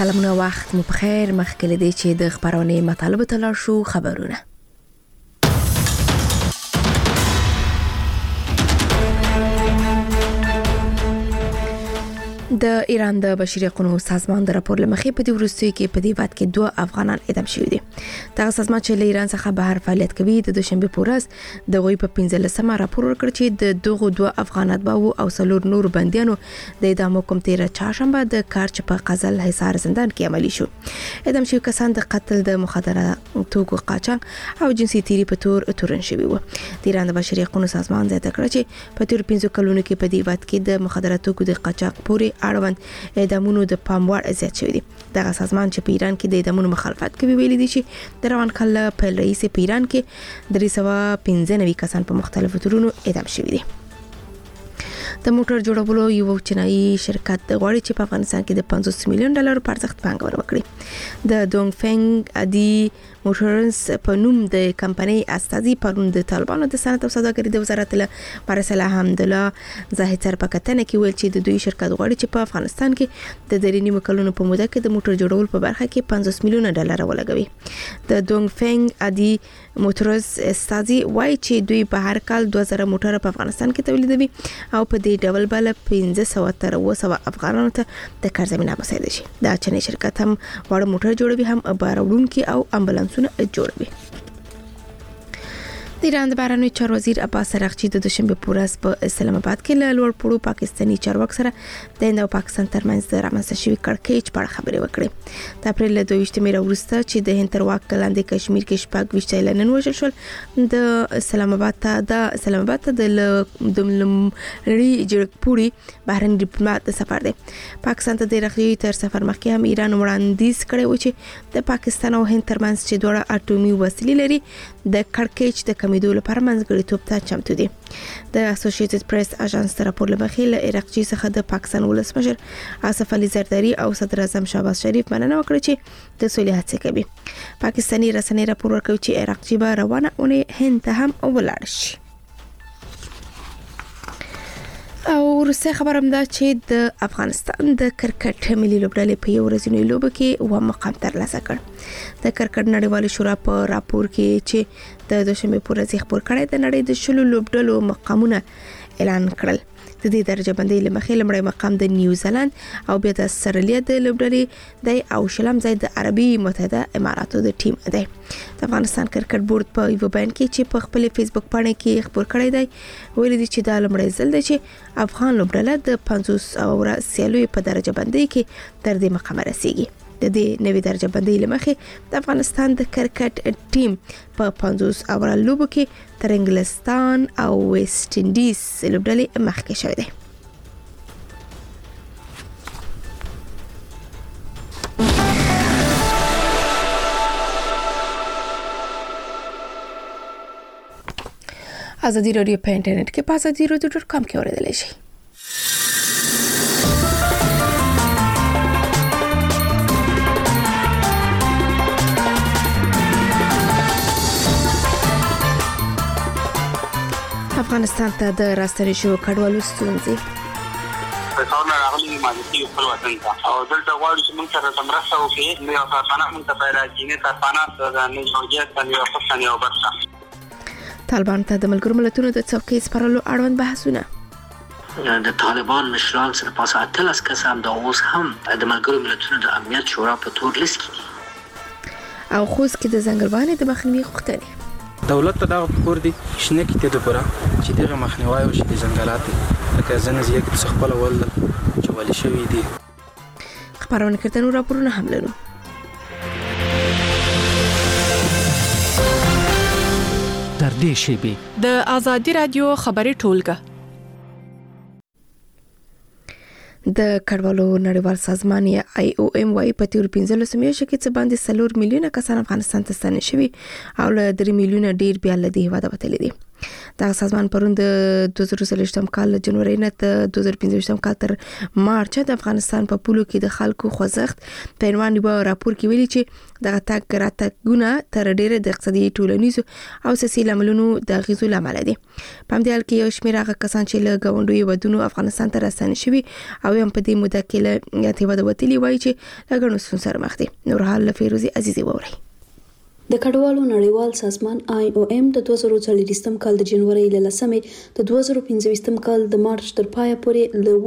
سلامونه، وخت مو بخیر. مخکې له دې چې د خبرونې مطالب ته لاړ شو، خبرونه. د ایران د بشري حقوقو سازمان د راپور لمخې په دې وروستیو کې په دې وخت کې 2 افغانان اعدام شوي دي. دا سازمان چې له ایران څخه بهر فعالیت کوي د دوشنبه په ورځ د غوي په 15مه راپور ورکړ چې د دغه 2 افغانات باو او څلور نور بنديانو د اعدام حکم 13 چهارشنبه د کارچ په قزل حصار زندان کې عملي شو. اعدام شوي کسان د قتل، د مخدره توکو قاچاق او جنسي تیری په تورن شوي وو. د ایران د بشري حقوقو سازمان زیاته کړ چې په تیر 15 کلونو کې په دې وخت کې د مخدره توکو د قاچاق پورې اړوند اعدامونو د پاموړ زیات شوی دي. دغه سازمان چې په ایران کې د اعدامونو مخالفت کوي ویلي دي چې د روان کال په رئیس په ایران کې 395 کسان په مختلفو تورونو اعدام شوي دي. د موټر جوړولو یو چینایي شرکت غواړي چې په افغانستان کې د $50 میلیون په ارزښت پانګونه وکړي. د دونګ فنګ ادي موټرز په نوم د کمپنۍ استازي پرون د طالبانو د صنعت او سوداګرۍ د وزارت له مرسله حمدالله زاهد سره په کتنه کې ویل چې د دوی شرکت غواړي چې په افغانستان کې د درې نیمو کلونو په موده کې د موټر جوړول په برخه کې $50 میلیون ولګوي. د دونګ فنګ ادي موټرز استازي وایي چې دوی په هر کال 2000 موټر په افغانستان کې تولیدوي او په دې ډول بل 1500 تر 200 افغانانو ته د کار زمينه مساعده شي. دا چینی شرکت هم وړ موټر جوړوي، هم بارونکي او امبولانسونه جوړوي. د ایران د بهرنیو چارو وزیر عباس عراقچي د دوشنبه په ورځ په اسلام آباد کې له لوړ پوړو پاکستاني چارواکو سره د هند او پاکستان ترمنځ د رامنځته شوي کړکېچ په اړه خبرې وکړې. د اپریل 22 وروسته چې د هند تر واک لاندې کشمیر کې شپږ ویشتلنن وژل شول، د اسلام آباد ته د لمړي جرګپوري بهرنی ډیپلوماټ د سفر دی. پاکستان ته د رخصتۍ تر سفر مخکې هم ایران وړاندیز کړی و چې د پاکستان او هند ترمنځ چې دوه اټومي وسیلې لري د کړکېچ د کمیدو لپاره منځګړیتوب ته چمتو دي. د اسوسییټډ پریس اژانس راپور لمخې له عراقچي څخه د پاکستان ولسمشر آصف علي زرداری او صدر اعظم شهباز شریف مننه وکړه چې د سولې هڅې کوي. پاکستاني رسنۍ راپور ورکوي چې عراقچي به روانه اونۍ هند ته هم ولاړ شي. او ورسته خبرم دا چې د افغانستان د کرکټ ملي لوبډلې په یو ورځنۍ لوبه کې و مقام ترلاسه کړ. د کرکټ نړیوال شورا په راپور کې چې د دوشنبه په ورځ خبر کړی د نړۍ د شلو لوبډلو مقامونه اعلان کړل. د دې درجه بندۍ لمخې لمړی مقام د نیوزیلند او بیا د استرالیا د لوبډلې دی او شلم ځای د عربي متحده اماراتو د ټیم دی. د افغانستان کرکټ بورډ په یو بیان کې چې په خپل فیسبوک باندې کې خبر کړی دی ویلي دي چې دا لمړی ځل دی چې افغان لوبډله د 50 اور سیالو په درجه بندۍ کې تر دې مقام رسیدي. د دې نوې درجه بندۍ لمخې د افغانستان د کرکټ ټیم په 50 اور لوبو کې تر انګلستان او ویسټ انډیز لوبډلې مخکې شوی دی. ازادي رادیو په انټرنیټ کې په azadiaradio.com کې اوریدلای شئ. افغانستان ته د راستنې شو کډوالو ستونزې په څاونه راغلي ماجتي خپل وطن ته او دلته غواړي چې موږ سره مرسته وکړي. نو یو افغانان موږ ته پیدا کینې افغانان د نيجوجیت او پښتني او برخه طالبان ته د ملګرو ملتونو د څوکۍ سپارلو اړوند بحثونه. د طالبان مشران سره پاسه اتلس کسان د اوس هم د ملګرو ملتونو د امنیت شورا په تور لیست کې دي. او خوست کې د ځنګلوالۍ د مخنیوي غوښتنې. دولت ته دا پور دي شنه کې ته د پورا چې دغه مخنیوي او چې ځنګلات لکه زنه کې څخپل ول چې ولې شوی دي. خبرونه کړتنو راپورونه هم لرو. در دې شیبه د ازادي رادیو خبري ټولګه د کډوالو نړیوال سازمان یا IOM وايي په تیر 15 میاشتو کې څه باندې 4 میلیونه کسان افغانستان ته ستنې شوي او له 3 میلیونه ډیر بیا له دې هیواده وتلي دي. دا سازمان پرون د 2023 کال جنوري نه تر 2025 کال تر مارچ د افغانستان په پولو کې د خلکو خوځښت په عنوان یو راپور کې ویلي چې دغه تګونه تر ډیره د اقتصادي ټولنیزو او سیاسي لاملونو د غیزو لامل دي. په همدې حال کې یو شمېر هغه کسان چې له ګاونډیو ودونو افغانستان ته راستنه شوي او هم په دې موده کې له یاتې ودوتلي وایي چې له ګڼو ستونزو سره مخ دي. نور حال فیروزي عزیزي ووري. د کډوالو نړیوال سازمان IOM د 2024 کال د جنوري له 10 د 2025 کال د مارچ تر پای پورې له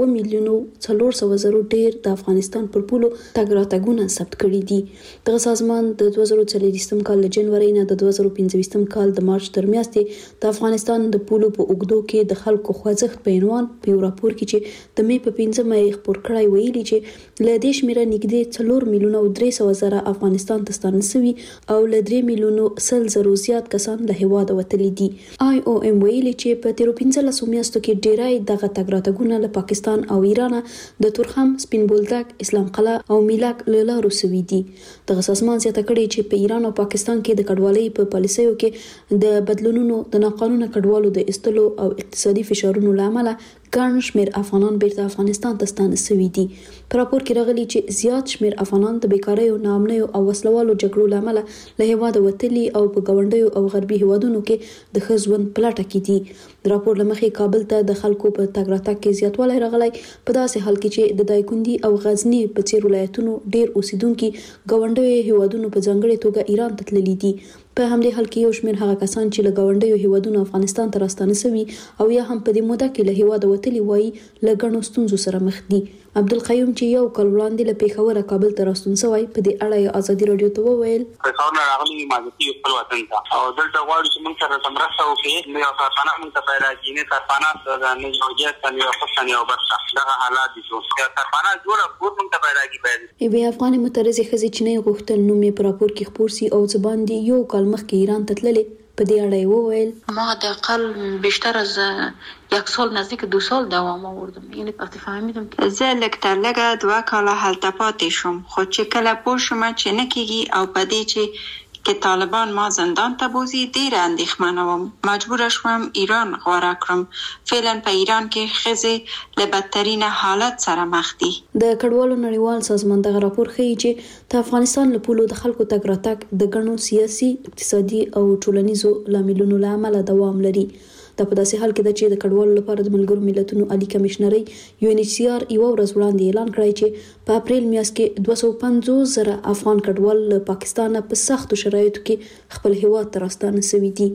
1,400,000 ډیر د افغانستان پر پولو تګ راتګونه ثبت کړي دي. دغه سازمان د 2024 کال د جنوري نه د 2025 کال د مارچ تر میاشتې د افغانستان د پولو په اوږدو کې د خلکو خوځښت په عنوان په راپور کې چې د مې په 15 مې خبر کړی ویلي چې له دې شمیره نږدې 4,300,000 افغانستان ته ستانه شوي او له 3,000,000 زیات کسان له هیواده وتلي دي. IOM ویلي چې په تیرو 15 میاشتو کې ډیری دغه تګ راتګونه له پاکستان او ایران د تورخم، سپین بولدک، اسلام قلعه او میلاک له لارو سوي دي. دغه سازمان زیاته کړي چې په ایران او پاکستان کې د کډوالۍ په پالیسیو کې د بدلونونو د ناقانونه کډوالو د استلو او اقتصادي فشارونو لامل ګڼ شمېر افغانان بیرته افغانستان ته ستانه شوي دي. په راپور کې راغلي چې زیات شمېر افغانان د بیکارۍ، ناامنۍ او وسلوالو جګړو لامل له هیواده وتلي او په ګاونډیو او غربي هیوادونو کې د ښه ژوند په لټه کې دي. د راپور له مخې کابل ته د خلکو په تګ راتګ کې زیاتوالی راغلی په داسې حال کې چې د دایکنډي او غزني په څېر ولایتونو ډیر اوسیدونکي ګاونډیو هیوادونو په ځانګړې توګه ایران ته تللي دي. په همدې حال کې یو شمېر هغه کسان چې له ګاونډیو هیوادونو افغانستان ته راستانه شوي او یا هم په دې موده کې له هیواده وتلي وایي له ګڼو ستونزو سره مخ دي. عبدالقیوم چې یو کال وړاندې له پیښوره کابل ته راستون شوی په دې اړه یې ازادي راډیو ته وویل پیښور نه راغلی ماجتي خپل وطن ته او دلته غواړي چې موږ سره مرسته وکړي. نو یو کارخانه موږ ته پیدا کړي، نه کارخانه د نه جوړیږي څنګه یو څه یو برخه دغه حالات دي چې کارخانه جوړه کور موږ ته پیدا کړي. بیا افغان مترجمه خزي چې غوښتل نو مې په راپور کې خبر سي او زبان دي یو کال مخکې ایران ته تللې په دې اړه یې وویل ما حداقل بیشتر از یک سال نزدیک 2 سال دوام آوردم. یعنی وقتی فهمیدم که زه لږ تر لږه 2 کاله هلته پاتې شوم، خو چې کله پوه شوم چې نه کېږي او په دې چې طالبان ما زندان ته بوزي ډېره اندېښمنه وم. مجبوره شوم ایران غوره کړم. فعلا په ایران کې ښځې له بدترین حالت سره مخ دي. د کډوالو نړیوال سازمان دغه راپور ښیي چې د افغانستان له پولو د خلکو تګ راتګ د ګڼو سیاسي، اقتصادي او ټولنیزو لاملونو له امله دوام لري. دا په داسې حال کې ده چې د کډوالو لپاره د ملګرو ملتونو عالی کمشنري UNHCR یو ورځ وړاندې اعلان کړی چې په اپریل میاشت کې 250,000 افغان کډوال له پاکستان په سختو شرایطو کې خپل هیواد ته راستانه شوي دي.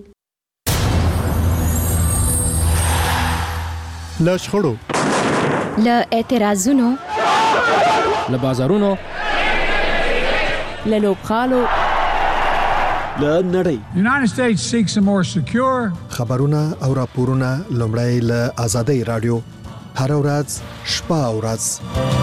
له شخړو، له اعتراضونو، له بازارونو، له لوبغالو، له نړۍ. United States seeks a more secure خبرونه او راپورونه لومړی له آزادۍ رادیو هر ورځ شپه او ورځ.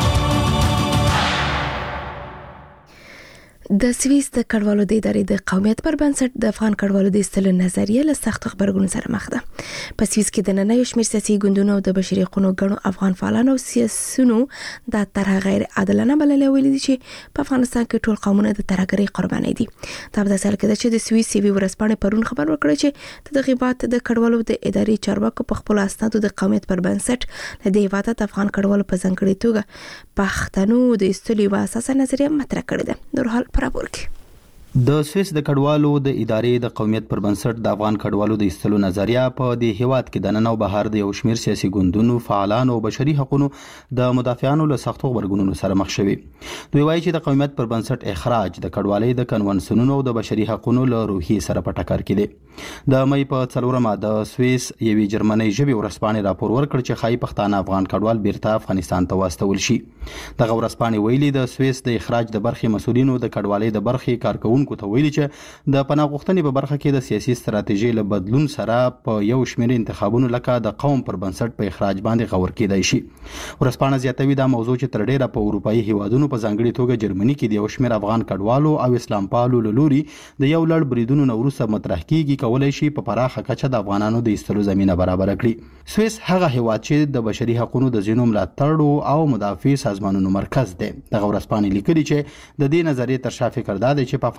د سویس د کډوالو د ادارې د قومیت پر بنسټ د افغان کډوالو د استلو نظریه له سخت خبرګون سره مخ ده. په سویس کې د نن یو شمېر سیاسي ګوندونو او د بشري حقوقو غړو افغان فعالانو او سیاسيونو د طرح غیر عادلانه بللې ویلي دي چې په افغانستان کې ټول قومونه د ترهګرۍ قرباني دي. دا په داسې حال کې ده چې د سویس سیوي ورسپانې پرون خبر ورکړی چې د غیبات د کډوالو د ادارې چارواکو په خپل اسنادو د قومیت پر بنسټ له دې هیواده د افغان کډوالو په ځانګړي توګه پښتنو د استلو یوه اساسه نظریه مطرح کړې ده. نور حال پرابور کې د سویس د کډوالو د ادارې د قومیت پر بنسټ د افغان کډوالو د ایستلو نظریه په دې هیواد کې د نن او بهر د یو شمېر سیاسي ګوندونو، فعالانو او بشري حقوقو د مدافعانو له سختو غبرګونونو سره مخ شوي. دوی وایي چې د قومیت پر بنسټ اخراج د کډوالۍ د کنونسیونونو او د بشري حقوقو له روحیې سره په ټکر کې دی. د مې په 4مه د سویس یوې جرمنۍ ژبې ورسپانې راپور ورکړ چې ښایي پښتانه افغان کډوال بیرته افغانستان ته واستول شي. دغه ورسپانې ویلي د سویس د اخراج د برخې مسؤلینو د کډوالۍ د برخې کارکونکو ته ویلي چې د پناه غوښتنې په برخه کې د سیاسي ستراتیژۍ له بدلون سره په یو شمېر انتخابونو لکه د قوم پر بنسټ په اخراج باندې غور کېدای شي. ورسپانه زیاتوي دا موضوع چې تر ډیره په اروپایي هیوادونو په ځانګړي توګه جرمني کې د یو شمېر افغان کډوالو او اسلام پالو له لوري د یو لړ بریدونو نه وروسته مطرح کیږي کولای شي په پراخه کچه د افغانانو د ایستلو زمینه برابر کړي. سویس هغه هیواد چې د بشري حقوقو د ځینو ملاتړو او مدافع سازمانونو مرکز دی. دغه ورسپانه لیکلي چې د دې نظریې تر شا فکر دا دی چې په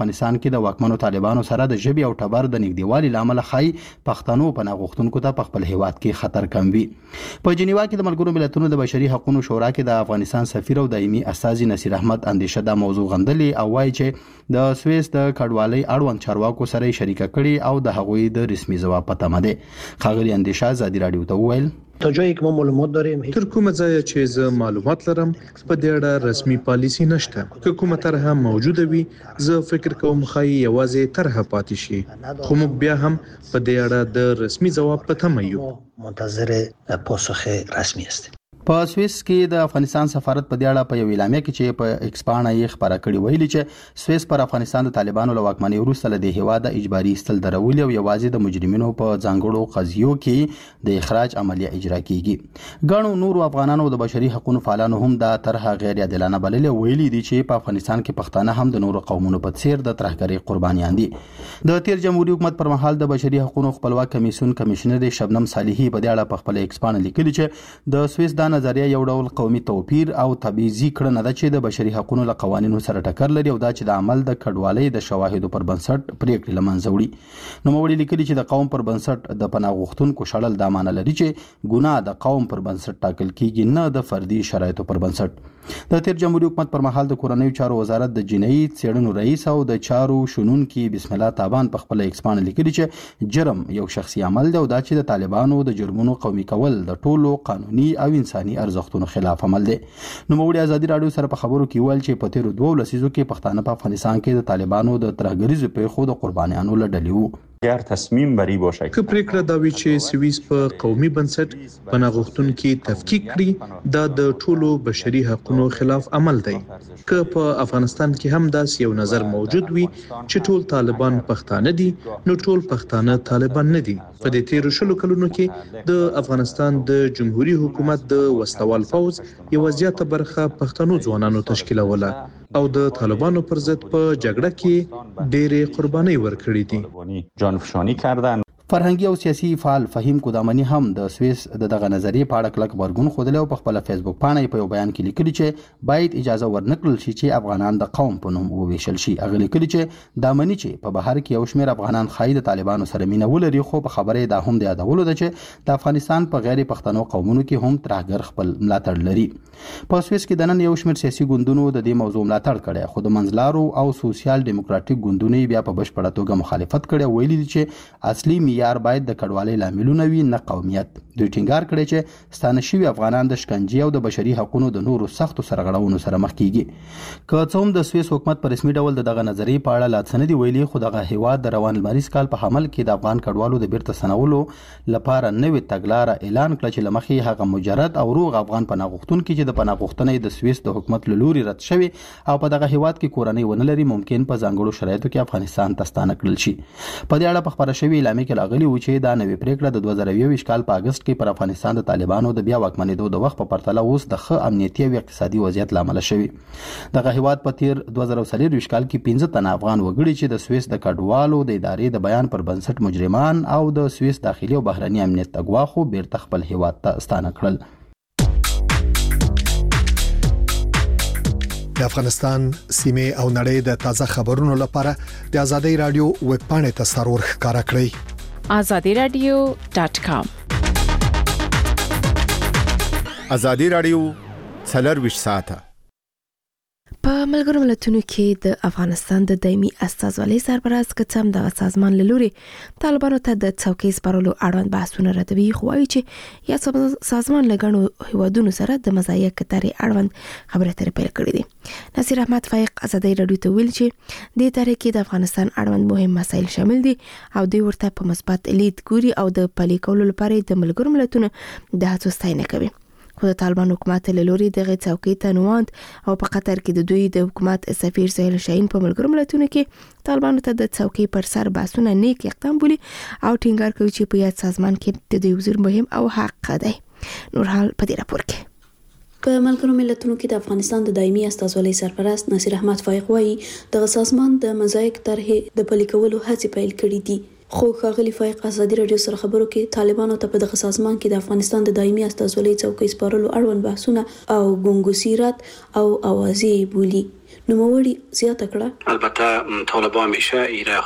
افغانستان کې د واکمنو طالبانو سره د ژبې او ټبر د نږدېوالي لامل خای پښتنو پناه غوښتونکو ته په خپل هیواد کې خطر کم وي. په جنیوا کې د ملګرو ملتونو د بشري حقوقو شورا کې د افغانستان سفیر او دایمي استازي نصیر احمد اندیشه دا موضوع غندلې او وایي چې د سویس د کډوالۍ اړوند چارواکو سره شریکه کړي او د هغوی د رسمي ځواب په تمه ده. ښاغلي اندیشه ازادي راډیو ته وویل تا جایی که ما معلومات داریم تر کومه ځایه چې زه معلومات لرم په دې اړه رسمي پالیسي نشته. که کومه طرحه موجوده وي زه فکر کوم خای یوازې طرحه پاتې شي، خو موږ بیا هم په دې اړه د رسمي ځواب په تمه یو. منتظر پاسخ رسمي است. په سویس کې د افغانستان سفارت په دې اړه په یو اعلامیه کې چې په ایکس باندې یې خبره کړې ویلي چې سویس پر افغانستان د طالبانو له واکمنۍ وروسته له هیواد اجباري استل درولې او یوازې د مجرمینو په ځانګړو قضیو کې د اخراج عملیه اجرا کیږي. ګڼو نورو افغانانو د بشري حقوقو فعالانو هم دا طرحه غیر عادلانه بللې ویلي دي چې په افغانستان کې پښتانه هم د نورو قومونو په څیر د ترهګرۍ قربانیان دي. د تیر جمهوریت حکومت پر مهال د بشري حقوقو خپلواک کمیسیون کمشنر شبنم صالحي په دې اړه په خپل ایکس باندې لیکلي چې د سویس د نظریه یو ډول قومي توپیر او تبعیضي کړنه ده چې د بشري حقوقو له قوانینو سره ټکر لري او دا چې د عمل د کډوالۍ د شواهدو پر بنسټ پریکړې لمنځه وړي. نوموړي لیکلي چې د قوم پر بنسټ د پناه غوښتونکو شړل دا معنی لري چې ګناه د قوم پر بنسټ ټاکل کیږي نه د فردي شرایطو پر بنسټ. د تیر جمهوریت حکومت پر مهال د کورنیو چارو وزارت د جنایي څېړنو رئیس او د چارو شنونکي بسم الله تابان په خپل ایکس باندې لیکلي چې جرم یو شخصي عمل دی او دا چې د طالبانو د جرمونو قومي کول د ټولو قانوني او انساني ارزښتونو خلاف عمل دی. نوموړي ازادي راډیو سره په خبرو کې ویل چې په تیر 2 لسیزو کې پښتانه په افغانستان کې د طالبانو د ترهګریزو پیښو د قربانیانو له ډلې وو. اگر تصمیم بری باشه که پریکړه دا وي چې سویس په قومي بنسټ پناه غوښتونکي تفکیک کړي دا د ټولو بشري حقوقو خلاف عمل دی. که په افغانستان کې هم داسې یو نظر موجود وي چې ټول طالبان پښتانه دي نو ټول پښتانه طالبان نه دي. په دې تیر شلو کلونو کې د افغانستان د جمهوریت حکومت د وسلوال پوز یو زیاته برخه پښتنو ځوانانو تشکیلوله او د طالبانو پر ضد په جګړه کې ډېرې قربانۍ ورکړې دي. جانفشانی کردن. فرهنګي او سیاسي فعال فهیم قدامنی هم د سویس دغه نظریه په اړه کلک غبرګون خوده او په خپل فیسبوک باندې په یو بیان کې لیکلي چې باید اجازه ورنکړل شي چې افغانان د قوم په نوم وویشل شي. هغه لیکلي چې دامنی چې په بهر کې یو شمېر افغانان خای د طالبانو سره مینه ولري خو په خبره دا هم د یادولو ده چې د افغانستان په غیر پښتنو قومونو کې هم ترهګر خپل ملاتړ لري. په سویس کې د نن یو شمېر سیاسي ګوندونو د دې موضوع ملاتړ کړي خو د منځلارو او سوسیال دیموکراتیک ګوندونو بیا په بشپړه توګه مخالفت کړي ویلي دي چې اصلي معیار باید د کډوالۍ لاملونه وي نه قومیت. دوی ټینګار کړی چې ستانه شوي افغانان د شکنجې او د بشري حقوقو د نورو سختو سرغړونو سره مخ کیږي. که څه هم د سویس حکومت په رسمي ډول دغه نظریې په اړه لا څه نه دي ویلي خو دغه هیواد د روان لمریز کال په حمل کې د افغان کډوالو د بیرته ستنولو لپاره نوې تګلاره اعلان کړه چې لمخې هغه مجرد او روغ افغان پناه غوښتونکي چې د پناه غوښتنې د سویس د حکومت له لوري رد شوي او په دغه هیواد کې کورنۍ ونه لري ممکن په ځانګړو شرایطو کې افغانستان ته ستانه کړل شي. په دې اړه په خبره شوې اعلامیه کې راغلي و چې دا نوې پریکړه د 2021 کال په اگست کې پر افغانستان د طالبانو د بیا واکمنېدو د وخت په پرتله اوس د ښه امنیتي او اقتصادي وضعیت لامل شوی. دغه هیواد په تیر 2023 کال کې 15 تنه افغان وګړي چې د سویس د کډوالو د ادارې د بیان پر بنسټ مجرمان او د سویس داخلي او بهرني امنیت اغوا خو بیرته خپل هیواد ته ستانه کړل. د افغانستان سیمه او نړۍ د تازه خبرونو لپاره د آزادۍ رادیو ویب پاڼې ته سرور ښکارا کړئ. azadiradio.com آزادۍ رادیو 24 ساعته په ملګرو ملتونو کې د افغانستان د دایمي استازولۍ سرپرست کڅم د سازمان لوري طالبانو ته د څوکۍ سپارلو اړوند بحثونه ردوي خو وايي چې یا سازمان لګڼو هیوادونو سره د مزایا کتاري اړوند خبرې اترې پیل کړې دي. نصیر احمد فایق آزادۍ رادیو ته ویل چې د تاریخ کې د افغانستان اړوند مهم مسایل شامل دي او دوی ورته په مثبت لید ګوري او د پلي کولو لپاره د ملګرو ملتونو د هڅو ستاینه کوي. خو د طالبان حکومت له لوري دغه څوکۍ ته نواند او په قطر کې د دوی د حکومت سفیر سهیل شاهین په ملګرو ملتونو کې طالبانو ته د څوکۍ پر سر بحثونه نیک اقدام بولي او ټینګار کوي چې په یاد سازمان کې د دوی حضور مهم او حق دی. نورحال په دې راپور کې په ملګرو ملتونو کې د افغانستان د دایمي استازولۍ سرپرست نصیر احمد فایق وايي دغه سازمان د مزایق طرحې د پلي کولو هڅې پیل کړې دي. خو ښاغلي فایق آزادۍ رادیو سره خبرو کې طالبانو ته په دغه سازمان کې د افغانستان د دایمي استازولۍ څوکۍ سپارلو اړوند بحثونه او ګونګوسیرات او اوازې بولي. نوموړي زیاته کړه البته طالبان همیشه ایره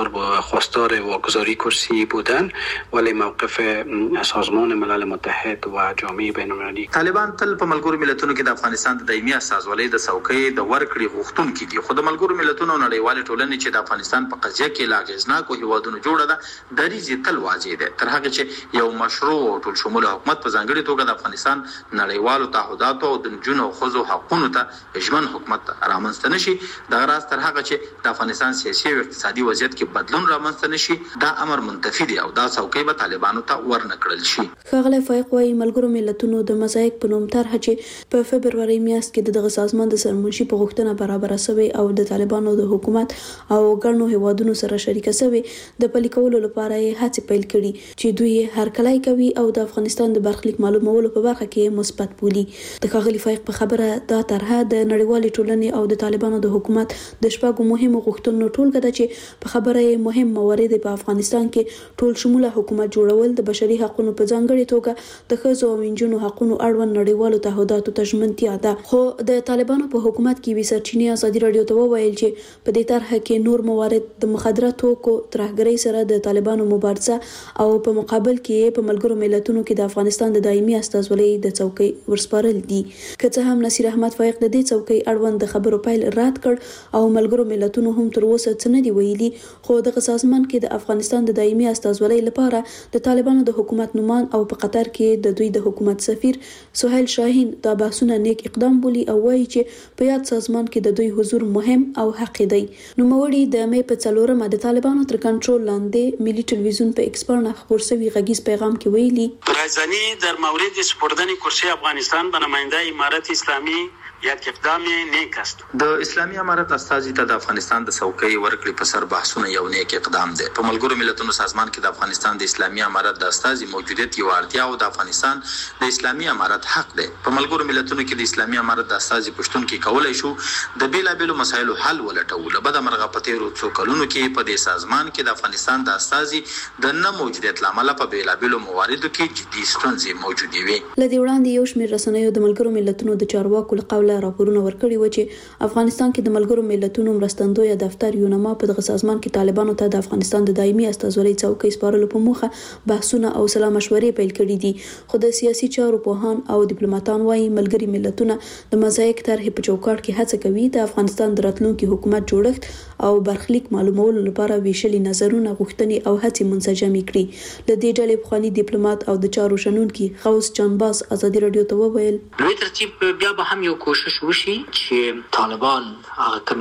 خواستار واگذاری کرسی بودن ولی موقف سازمان ملل متحد و جامعه بین‌المللی طالبان تل په ملګرو ملتونو کې د افغانستان د دایمي استازولۍ د څوکۍ د ورکړې غوښتونکي دي، خو د ملګرو ملتونو نړیوالې ټولنې چې د افغانستان په قضیه کې لا اغېزناکو هیوادونو جوړه ده دریځ تل واضح ده، تر هغه چې یو مشروع او ټول شموله حکومت په ځانګړي توګه د افغانستان نړیوالو تعهداتو او د نجونو او ښځو حقونو ته ژمن حکومت رامنځته نشي. دغه راز تر هغه چې د افغانستان سیاسي او اقتصادي وضعیت کې بدلون رامنځته نشي دا امر منتفي دی او دا څوکۍ به طالبانو ته ورنکړل شي. ښاغلی فایق وايي ملګرو ملتونو د مزایق په نوم طرحه چې په فبروري میاشت کې دغه سازمان د سرمنشي په غوښتنه برابر شوی او د طالبانو د حکومت او ګڼو هیوادونو سره شریک شوی د پلي کولو لپاره هڅې پیل کړي چې دوی هر کله کوي او د افغانستان د برخلیک معلومولو په برخه کې مثبت بولي. د ښاغلي فایق په خبره دا طرحه د نړیوالې ټولنې او د طالبانو د حکومت د شپږو مهمو غوښتنو ټولګه ده چې په خبره یې مهم موارد په افغانستان کې ټول شموله حکومت جوړول، د بشري حقوقو په ځانګړي توګه د ښځو او نجونو حقوقو اړوند نړیوالو تعهداتو ته ژمنتیا ده. خو د طالبانو په حکومت کې وی سرچینې ازادي رادیو ته وویل چې په دې طرحه کې نور موارد د مخدره توکو ترهګرۍ سره د طالبانو مبارزه او په مقابل کې په ملګرو ملتونو کې د افغانستان د دایمي استازولۍ د څوکۍ ورسپارل دي. که څه هم نصیر احمد فایق د دې څوکۍ اړوند د خبرو پیل رد کړ او ملګرو ملتونو هم تر اوسه څه نه دی ویلي، خو دغه سازمان کې د افغانستان د دایمي استازولۍ لپاره د طالبانو د حکومت نومان او په قطر کې د دوی د حکومت سفیر سهیل شاهین دا بحثونه نیک اقدام بولي او وایي چې په یاد سازمان کې د دوی حضور مهم او حق دی. نوموړي د مې په 4 د طالبانو تر کنټرول لاندې ملي ټلویزیون په ایکسپرت خبر شوی غږیز پیغام کې ویلي رایزنی در مورد سپردن کرسی افغانستان به نماینده امارت اسلامی یک اقدام نیک است. د اسلامي امارت استازي ته د افغانستان د څوکۍ ورکړې په سر بحثونه یو نیک اقدام دی. په ملګرو ملتونو سازمان کې د افغانستان د اسلامي امارت د استازي موجودیت یو اړتیا او د افغانستان د اسلامي امارت حق دی. په ملګرو ملتونو کې د اسلامي امارت د استازي پښتون کې کولای شو د بیلابېلو مسایلو حل ولټول. بد مرغه په تیرو څو کلونو کې په دې سازمان کې د افغانستان د استازي د نه موجودیت لامل په بیلابېلو مواردو کې جدي ستونزې موجودې وي. لدی وړاندې یو شمېر رسنیو د ملګرو ملتونو د چارواکو له قوله راپورونه ورکړي و چې افغانستان کې د ملګرو ملتونو مرستندوی دفتر یونما په دغه سازمان کې طالبانو ته د افغانستان د دایمي استازولۍ څوکۍ سپارلو په موخه بحثونه او سلا مشورې پیل کړي دي. خو د سیاسي چارو پوهان او ډیپلوماټان وايي ملګري ملتونه د مزایق طرحې په چوکاټ کې هڅه کوي د افغانستان د راتلونکي حکومت جوړښت او برخلیک معلومولو لپاره ویشلي نظرونه غوښتنې او هڅې منسجم کړي. د دې ډلې پخوانی ډیپلوماټ او د چارو شنونکي غوث جانباز ازادي رادیو ته وویل لوی ترتیب بیا به هم یو کوشش وشي چې طالبان هغه کوم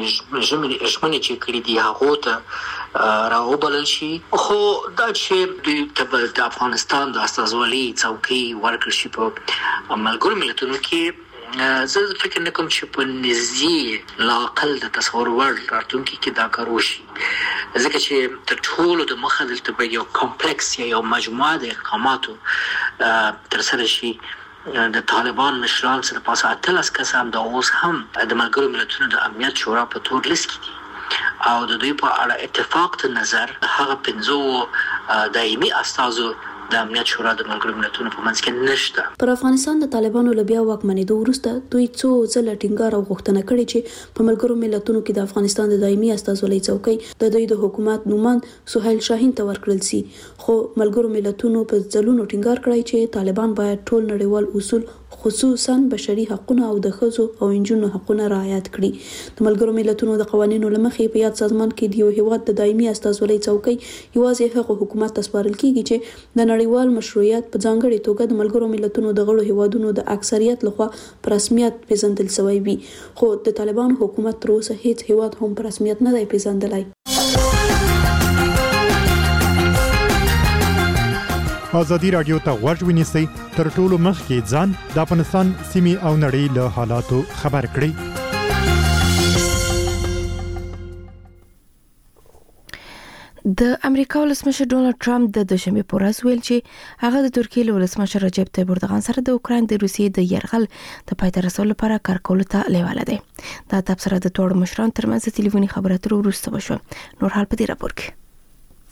ژمنې چې کړې دي هغه ته راوبلل شي، خو دا چې دوی د افغانستان د استازولۍ څوکۍ ورکړل شي په ملګرو ملتونو کې زه فکر نه کوم چې په نږدې لا اقل د تصور وړ راتلونکي کې دا کار وشي، ځکه چې تر ټولو د مخه دلته به یو کمپلیکس یا یو مجموعه د اقداماتو ترسره شي. د طالبان مشران سره پاسه 18 کسان د اوس هم د ملګرو ملتونو د امنیت شورا په تور لیست کې دي او د دوی په اړه اتفاق ته نظر هغه 15 دایمي استازو د امنیت شورا د ملګرو ملتونو په منځ کې نشته. پر افغانستان د طالبانو له بیا واکمنېدو وروسته دوی څو ځله ټینګار او غوښتنه کړې چې په ملګرو ملتونو کې د افغانستان د دایمي استازولۍ څوکۍ د دوی د حکومت نومان سهیل شاهین ته ورکړل شي، خو ملګرو ملتونو په ځلونو ټینګار کړی چې طالبان باید ټول نړیوال اصول خصوصا بشري حقوقونه او د ښځو او نجونو حقوقونه رعایت کړي. د ملګرو ملتونو د قوانینو له مخې په یاد سازمان کې د یو هیواد د دایمي استازولۍ څوکۍ یوازې هغه حکومت ته سپارل کیږي چې د نړیوال مشروعیت په ځانګړي توګه د ملګرو ملتونو د غړو هیوادونو د اکثریت لخوا په رسمیت پیژندل شوی وي، خو د طالبانو حکومت تر اوسه هیڅ هیواد هم په رسمیت نه دی پیژندلی. ازادي رادیو ته غوږ ونیسئ تر ټولو مخکې ځان د افغانستان سیمې او نړۍ له حالاتو خبر کړئ. د امریکا ولسمشر ډونالد ټرمپ د دوشنبه په ورځ ویل چې هغه د ترکیې له ولسمشر رجب طیب اردوغان سره د اوکراین د روسیې د یرغل د پای ته رسولو لپاره کار کولو ته لیواله دی. دا تبصره د ټولو مشرانو ترمنځ د ټلیفوني خبرو وروسته وشوه. نور حال په دې راپور کې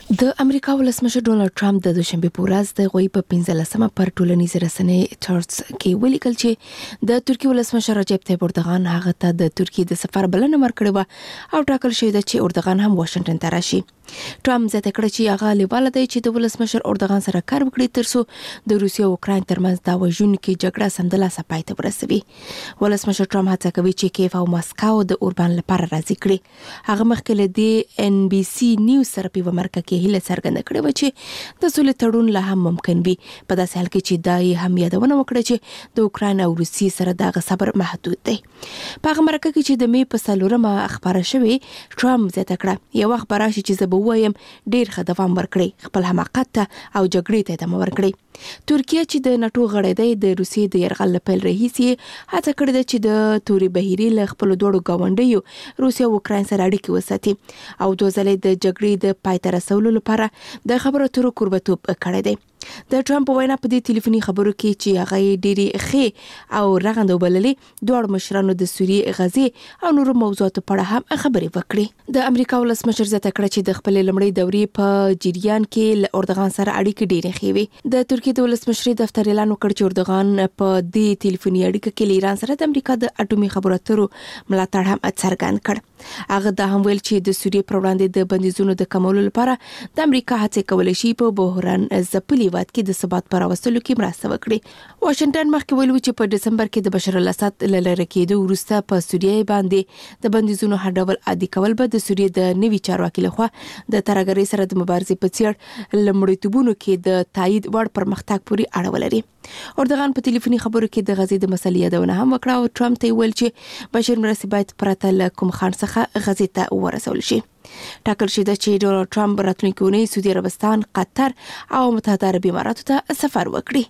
د امریکا ولسمشر ډونالد ټرمپ د دوشنبه په ورځ د غوي په 15مه پر ټولنیزې رسنۍ ټرټس کې ولیکل چې د ترکیه ولسمشر رجب طیب اردوغان هغه ته د ترکیه د سفر بلنه ورکړې و او ټاکل شوی دی چې اردوغان هم واشنگټن ته راشي. ټرمپ زیاته کړه چې هغه لیواله دی چې د ولسمشر اردوغان سره کار وکړي ترڅو د روسیې او اوکراین ترمنځ د وژونکو جګړه سمدلاسه پای ته ورسوي. ولسمشر ټرمپ هڅه کوي چې کیف او مسکو د اوربان لپاره راضي کړي. هغه مخکې له دې ان بي سي نیوز سره په امریکا کې هیله څرګنده کړې و چې د سولې تړون لا هم ممکن وي، په داسې حال کې چې دای هم یادونه وکړه چې د اوکراین او روسیې سره د صبر محدود دی. په هغه مرکه کې چې د می په 4مه خبره شوې، ټرمپ زیاته کړه یو وخت براشي چې زه به وایم ډیر ښه دوام ورکړي، خپل حماقت ته او جګړې ته ادامه ورکړي. ترکیه چې د ناتو غړی دی د روسیې د یرغل لپاره رئیسي هڅه کړې ده چې د توري بهيري له خپل دوړو گاونډیو روسیه او اوکراین سره اړیکې وساتي او د ځلې د جګړې د پای ته رسولو لپاره د خبرو اترو کوربتوب کړی دی. د ټرمپ وینا په دې ټلیفوني خبرو کې چې هغه ډېری ښه او رغنده وبللې دوه مشرانو د سوریې غزي او نورو موضوعاتو په اړه هم خبرې وکړي. د امریکا ولسمشر زیاته کړه چې د خپل لمړی دورې په جریان کې له اردوغان سره اړیکې ډېرې ښې وي. د ترکیه د ولسمشر دفتر اعلان وکړ چې اردوغان په دې ټلیفوني اړیکه کې له ایران سره د امریکا د اټومي خبرو اترو ملاتړ هم څرګند کړ. هغه دا هم ویل چې د سوریې پر وړاندې د بندیزونو د کمولو لپاره د امریکا هڅې کولای شي په بحران ځپلي وخت کې د ثبات پر راوستلو کې مرسته وکړي. واشنگټن مخکې ویلي چې په دسمبر کې د بشار الاسد له لری کېدو وروسته په سوریې باندې د بندیزونو هر ډول عادي کول به د سوریې د نوي چارواکي لخوا د ترهګرۍ سره د مبارزې په څیر لمړیتوبونو کې د تایید وړ پرمختګ پورې اړه ولري. اردوغان په ټلیفوني خبرو کې د غزې د مسلې یادونه هم وکړه او ټرمپ ته ویل چې بشر مرسي باید پرته له کوم خان څخه غزې ته ورسول شي. ټاکل شوی دی چې ډونالد ټرمپ راتلونکي اونۍ سعودي عربستان، قطر او متحده عربي اماراتو ته سفر وکړي.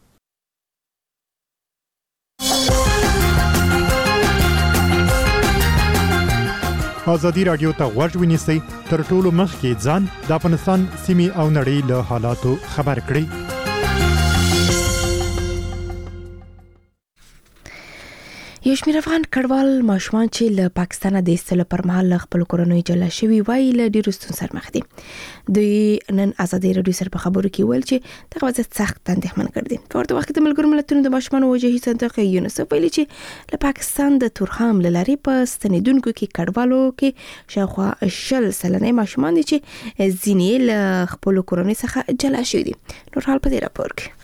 ازادي رادیو ته غوږ ونیسئ، تر ټولو مخکې ځان د افغانستان سیمې او نړۍ له حالاتو خبر کړئ. یو شمېر افغان کډوال ماشومان چې له پاکستان د ایستلو پر مهال خپل کورنۍ جلا شوي وای له ډیرو ستونزو سره مخ دي. دوی نن ازادي رادیو سره په خبرو کې ویل چې دغه وضعیت سخت اندېښمن کړ دي. په ورته وخت کې د ملګرو ملتونو د ماشومانو وجهي صندوق یونیسف ویلي چې له پاکستان د تورخم لاري په ستنیدونکو کې کډوالو کې شاوخوا 10% ماشومان دي چې ځینې له خپل کورنۍ څخه جلا شوي دي. نور حال په دې راپور کې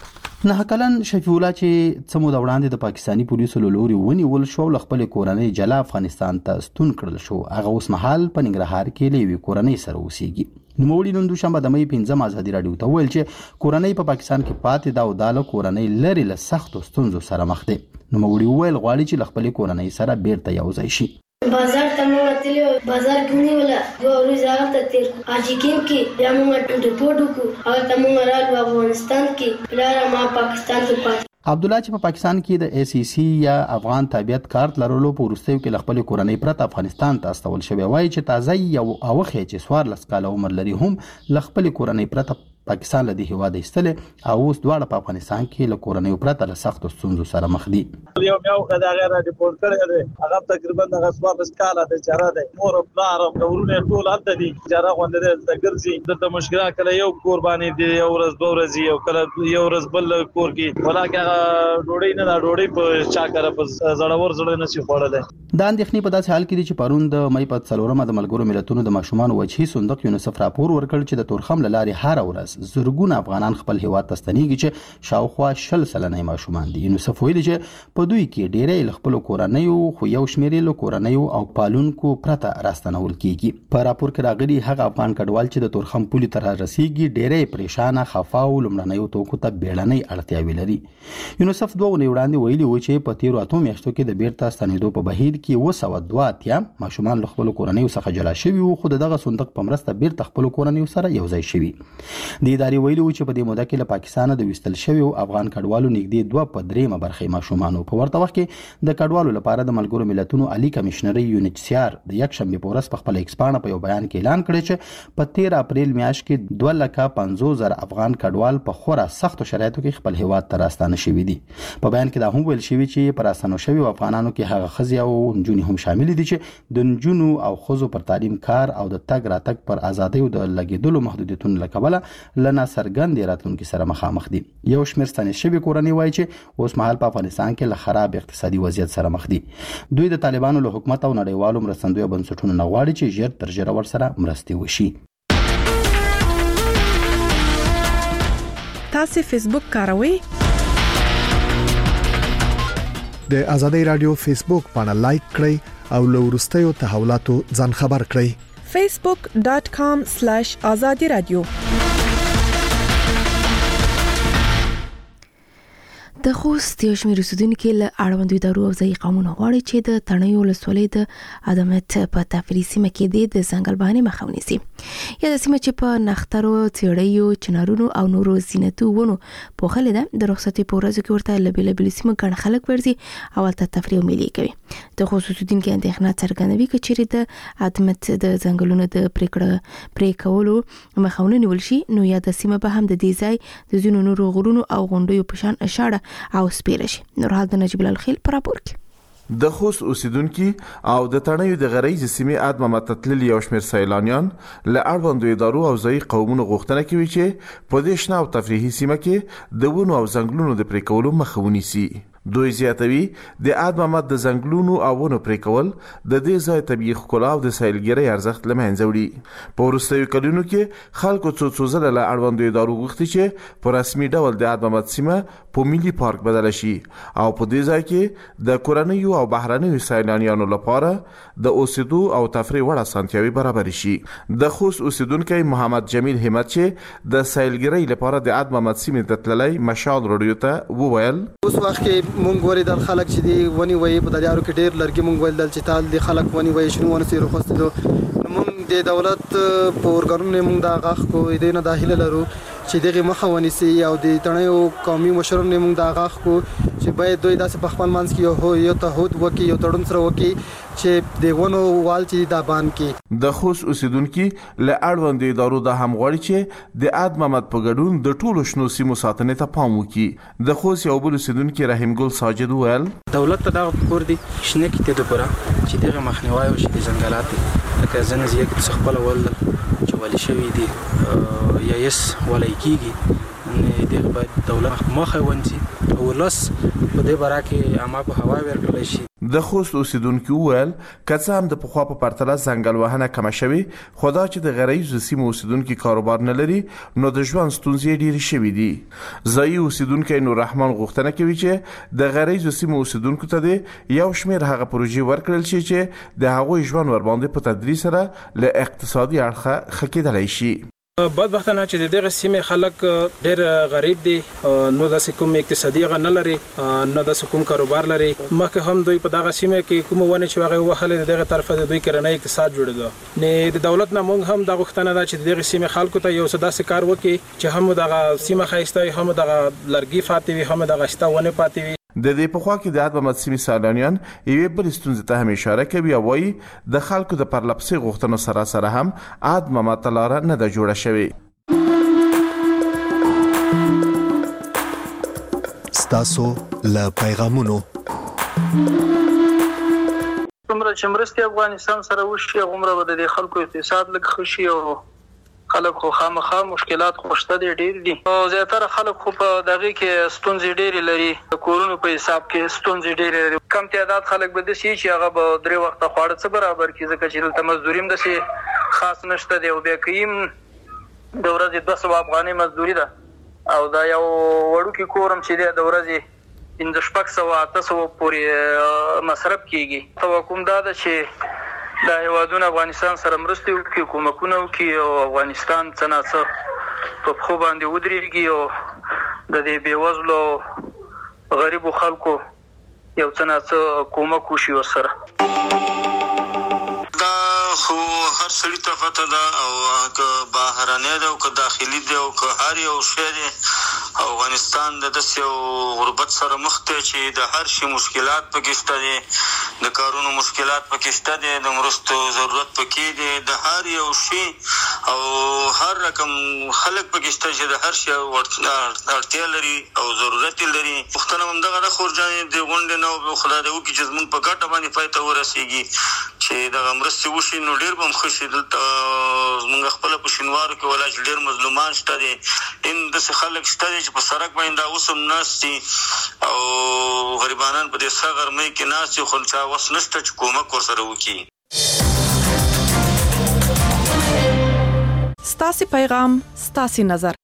نه کلن شفیع الله چې څمو د وړاندې د پاکستانی پولیسو له لوري ونیول شو ل خپل کورنۍ جلا افغانستان ته ستون کړل شو. هغه اوس مهال په ننګرهار کې لوي کورنۍ سره اوسېږي. نوموړي نن دوشنبه د مې 15 ازادي رادیو ته ویل چې کورنۍ په پاکستان کې پاتې دا او د کورنۍ لري له سختو ستونزو سره مخ دي. نوموړي ویل غواړي چې ل خپل کورنۍ سره بیرته یو ځای شي. بازار ته موږ تلو، بازار کې ولا دوه ورځې هغه تیر اجیکیم کې بیا موږ ریپورت وکړو هغه ته موږ راغلو افغانستان کې بلاره ما پاکستان ته پات. عبد الله چې په پاکستان کې د ای سی سی یا افغان تابعیت کارت لرلو په وروستیو کې ل خپل کورنۍ پرته افغانستان ته استول شوی وای چې تازه یو اوخه چې 14 کال عمر لري هم ل خپل کورنۍ پرته پاکستان له دې هواده ایستله او اوس دواړه په افغانستان کې له کورنۍ پرته له سختو ستونزو سره مخ دي. یو میاو غدا غیر ریپورت کړی دی هغه تقریبا د غصب سکاله د چاره دی مور پلار او ورونه ټول هلته دي چاره غونډه د ګرځي د مشکلات کله یو قرباني دی یو ورځ دوه ورځې او کله یو ورځ بل کور کې ولکه ډوډۍ نه ډوډۍ په چا کړه په زړور نشي خوړل. دا اندېښنې په داسې حال کې دي چې پرون د مې په 4مه د ملګرو ملتونو د ماشومان وجهي صندوق یونیسف راپور ورکړ چې د تورخم لارې هر ورځ زرګونه افغانان خپل هیواد ته ستنیږي چې شاوخوا 10% ماشومان دي. یونیسف ویلي چې په دوی کې ډېرې خپل کورنۍ خو یو شمېر له کورنۍ او پالونکو پرته راستنول کیږي. په راپور کې راغلي هغه افغان کډوال چې د تورخم پولي تر رسیدي ډېرې پریشانه خفا او لمړنۍ توکو ته بیړنۍ اړتیا لري. یونیسف دوه ونې وړاندې ویلي و چې په تیرو اتو میاشتو کې د بیرته ستنېدو په بهیر کې 202 ماشومان له خپل کورنۍ څخه جلا شوي وو خو دغه صندوق په مرسته بیرته خپل کورنۍ سره یو ځای شوي. د ادارې ویلي و چې په دې موده کې له پاکستانه د ویستل شویو افغان کډوالو نږدې 2/3 برخه ماشومان په ورته وخت کې د کډوالو لپاره د ملګرو ملتونو عالی کمشنري UNHCR د یکشنبه په ورځ په خپل ایکس پاڼه په یو بیان کې اعلان کړی چې په 13 اپریل میاشت کې 2,50,000 افغان کډوال په خورا سختو شرایطو کې خپل هیواد ته راستانه شوي دي. په بیان کې دا هم ویل شوی چې پر اسانو شوی افغانانو کې هغه ښځې او نجونې هم شامل دي چې د نجونو او ښځو پر تعلیم کار او د تګ راتګ پر ازادۍ او د لګیدلو محدودیتونو له کبله له ناڅرګندې راتلونکي سره مخامخ دي. یو شمېر ستنې شوي کورنۍ وایي چې اوس مهال په افغانستان کې له خراب اقتصادي وضعیت سره مخ دي. دوی د طالبانو له حکومت او نړیوالو مرستندویو بنسټونو نه غواړي چې ژر تر ژره ورسره مرستې وشي. تاسو فیسبوک کاروئ؟ د ازادۍ رادیو فیسبوک باندې لایک کړئ او له وروستیو تحولاتو ځان خبر کړئ. facebook.com/azadiradio د خوست یو شمېر اوسیدونکو له اړوندو ادارو او ځایي قومونو غواړي چې د تڼیو ولسوالۍ د ادمت په تفریحي سیمه کې د ځنګل بهانې مخه ونیسي. یا د سیمه چې په نخترو، څېړیو، چنارونو او نورو زینتي ونو پوښلې ده د رخصتۍ په ورځو کې ورته له بېلابېلو سیمو ګڼ خلک ورځي او هلته تفریح او میلې کوي. د خوست اوسیدونکو اندېښنه څرګندوي که چیرې د ادمت د ځنګلونو د پرې کولو مخه ونه نیول شي نو یا د سیمه به هم د دې ځای د ځینو نورو غرونو او غونډیو په شان اشاره او سپیره شي. نورحال د نجیب الله خیل پر راپور کې د خوست اوسیدونکو او د تڼیو د غریزي سیمې ادمه متتللي یو شمېر سیلانیان له اړوندو ادارو او ځایي قومونو غوښتنه کوي چې په دې شنه او تفریحي سیمه کې د ونو او ځنګلونو د پرې کولو مخه ونیسي. دوی زیاتوي د ادمه د ځنګلونو او ونو پرې کول د دې ځای طبیعي ښکلا او د سیلګرۍ ارزښت له منځه وړي. په وروستیو کلونو کې خلکو څو ځله له اړوندو ادارو غوښتي چې په رسمي ډول د ادمه سیمه په ملي پارک بدل شي او په دې ځای کې د کورنیو او بهرنیو سیلانیانو لپاره د اوسېدو او تفریح وړ اسانتیاوي برابر شي. د خوست اوسیدونکو محمد جمیل همت چې د سیلګرۍ لپاره د ادمه سیمه ته تللی مشال رادیو ته وویل اوس وخت کې مونږ ورې د خلک چې دی ونی وایي په دریارو کې ډېر لرګي مونږ ویل چې تال دی خلک ونی وایي شنو ونه سیرو خوستلو مونږ د دولت په ورګرونو مونږ دا غاخ کو دې نه داخله لرو چې دغه مخه ونیسي او د تڼیو قومي مشرانو مونږ دا غاخ کو چې باید دوی داسې په خپل منځ کې یو تهود وکي یو تړون سره وکي چې د ونو وال چې دا بان کې د خوست اوسیدونکو له اړوندو ادارو د همغړي چې د ادمه په ګډون د ټولو شنو سیمو ساتنې ته پام وکړي. د خوست یو بل اوسیدونکو رحیم ګل ساجد ویل دولت ته دا پور دي شنه کې ته د پوره چې دغه مخنیوي او چې د ځنګلات لکه ځنه زیات څه خپل ول چې ولې شوی دي یا یس ولای کیږي نه دغه باید دولت مخه ونیسي او لاس په دې باره کې عامه په هوا ورکړل شي. د خوست اوسیدونکو ویل کڅه هم د پخوا په پرتله ځنګل وهنه کم شوي خدا چې د غریزو سیمو اوسیدونکو کاروبار نه لري نو د ژوند ستونزې ډېرې شوي دي. ځایي اوسیدونکو نور رحمان غوښتنه کوي چې د غریزو سیمو اوسیدونکو ته د یو شمېر هغه پروژې ورکړل شي چې د هغوی ژوند ور باندې په تدریج سره له اقتصادي اړخه ښه کېدلی شي. بدبختانه چې دغه سیمه خلک ډېر غریب دي نو د کوم اقتصادي غ نه لري نه د کوم کاروبار لري مخکې هم دوی په دغه سیمه کې کوم ونه چې هغه وهله دغه طرفه دوی کرنۍ اقتصاد جوړېده نه د دولت نه موږ هم د غوښتنه ده چې دغه سیمه خلکو ته یو سداسې کار وکړي چې هم دغه سیمه خایسته هم دغه لرګي فاتوي هم دغه شته ونه پاتوي. د دې په خوا کې د ادمه سیمې سیلانیان یوې بل ستونزې ته هم اشاره کوي او وایي د خلکو د پرلپسې غوښتنو سره هم ادمه تلاره نه ده جوړه شوې. ستاسو له پیغامونو څومره چې مرستې افغانستان سره وشي هغومره به د خلکو اقتصاد لږ ښه شي او خلک خو خامخا مشکلات خوشته دي ډېر دي او زیاتره خلک خو په دغه کې ستونزې ډېرې لري د کورونو په حساب کې ستونزې ډېرې لري. کم تعداد خلک به داسې چې هغه به 3 وخته خواړه څه برابر کړي ځکه چې دلته مزدوري هم داسې خاص نشته دی او بیا که یې د ورځې 200 افغانۍ مزدوري ده او دا یو وړوکی کور هم چې دی د ورځې 500-800 پورې مصرف کیږي. توقع دا ده چې دا هیوادونه افغانستان سره مرستې وکړي کومکونه وکړي او افغانستان څه نه څه په پښو باندې ودرېږي او د دې بېوزلو غریبو خلکو یو څه نه څه کومک وشي ورسره. دا خو هر هر سړي ته پته ده او که بهرنی ده او که داخلي ده او که هر یو شی دی افغانستان د داسې یو غربت سره مخ دی چې د هر شي مشکلات پکې شته دي د کارونو مشکلات پکې شته دي د مرستو ضرورت پکې دی د هر یو شي او هر رقم خلک پکې شته چې د هر شي اړتیا لري او ضرورت لري. پوښتنه همدغه ده خورجانې د غونډې نه او خدای دې وکړي چې زموږ په ګټه باندې پای ته ورسېږي چې دغه مرستې وشي نو ډېر به هم ښه شي. دلته زموږ خپله په شینوارو کې ولا چې ډېر مظلومان شته دي داسې خلک شته دي چې په سړک باندې دا اوس هم ناست دي او غریبانان په دې سره غرمۍ کې ناست دي خو چا وس نشته چې کومک ورسره وکړي. ستاسې پیغام ستاسې نظر